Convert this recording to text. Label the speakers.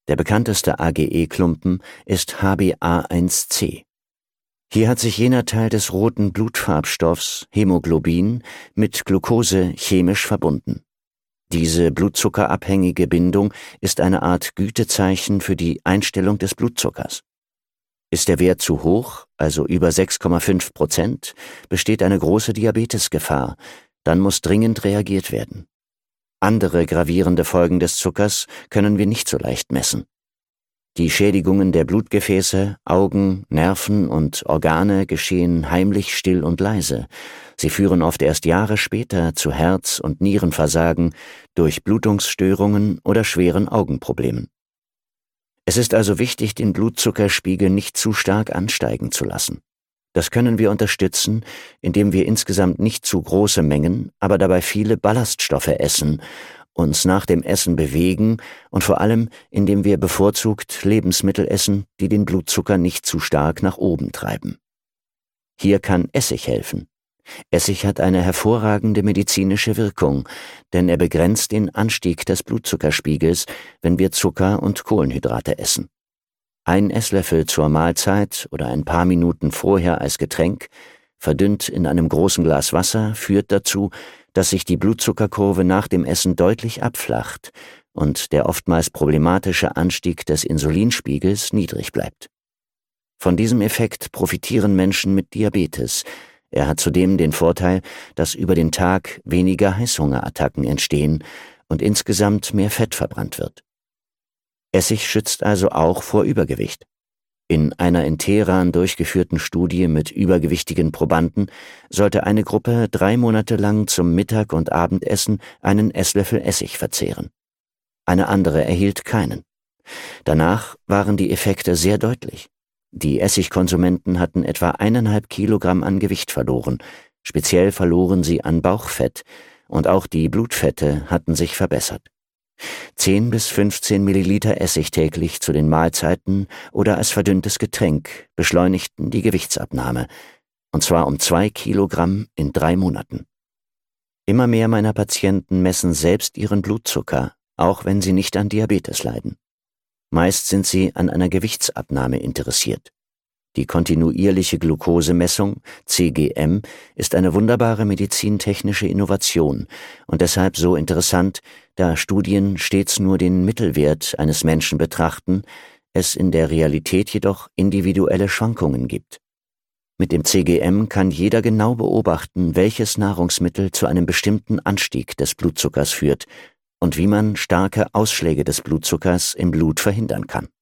Speaker 1: Der bekannteste AGE-Klumpen ist HbA1c. Hier hat sich jener Teil des roten Blutfarbstoffs, Hämoglobin, mit Glucose chemisch verbunden. Diese blutzuckerabhängige Bindung ist eine Art Gütezeichen für die Einstellung des Blutzuckers. Ist der Wert zu hoch, also über 6,5%, besteht eine große Diabetesgefahr, dann muss dringend reagiert werden. Andere gravierende Folgen des Zuckers können wir nicht so leicht messen. Die Schädigungen der Blutgefäße, Augen, Nerven und Organe geschehen heimlich, still und leise. Sie führen oft erst Jahre später zu Herz- und Nierenversagen, Durchblutungsstörungen oder schweren Augenproblemen. Es ist also wichtig, den Blutzuckerspiegel nicht zu stark ansteigen zu lassen. Das können wir unterstützen, indem wir insgesamt nicht zu große Mengen, aber dabei viele Ballaststoffe essen, uns nach dem Essen bewegen und vor allem, indem wir bevorzugt Lebensmittel essen, die den Blutzucker nicht zu stark nach oben treiben. Hier kann Essig helfen. Essig hat eine hervorragende medizinische Wirkung, denn er begrenzt den Anstieg des Blutzuckerspiegels, wenn wir Zucker und Kohlenhydrate essen. Ein Esslöffel zur Mahlzeit oder ein paar Minuten vorher als Getränk, verdünnt in einem großen Glas Wasser, führt dazu, dass sich die Blutzuckerkurve nach dem Essen deutlich abflacht und der oftmals problematische Anstieg des Insulinspiegels niedrig bleibt. Von diesem Effekt profitieren Menschen mit Diabetes. Er hat zudem den Vorteil, dass über den Tag weniger Heißhungerattacken entstehen und insgesamt mehr Fett verbrannt wird. Essig schützt also auch vor Übergewicht. In einer in Teheran durchgeführten Studie mit übergewichtigen Probanden sollte eine Gruppe 3 Monate lang zum Mittag- und Abendessen einen Esslöffel Essig verzehren. Eine andere erhielt keinen. Danach waren die Effekte sehr deutlich. Die Essigkonsumenten hatten etwa 1,5 Kilogramm an Gewicht verloren, speziell verloren sie an Bauchfett, und auch die Blutfette hatten sich verbessert. 10 bis 15 Milliliter Essig täglich zu den Mahlzeiten oder als verdünntes Getränk beschleunigten die Gewichtsabnahme, und zwar um 2 Kilogramm in 3 Monaten. Immer mehr meiner Patienten messen selbst ihren Blutzucker, auch wenn sie nicht an Diabetes leiden. Meist sind sie an einer Gewichtsabnahme interessiert. Die kontinuierliche Glukosemessung, CGM, ist eine wunderbare medizintechnische Innovation und deshalb so interessant, da Studien stets nur den Mittelwert eines Menschen betrachten, es in der Realität jedoch individuelle Schwankungen gibt. Mit dem CGM kann jeder genau beobachten, welches Nahrungsmittel zu einem bestimmten Anstieg des Blutzuckers führt und wie man starke Ausschläge des Blutzuckers im Blut verhindern kann.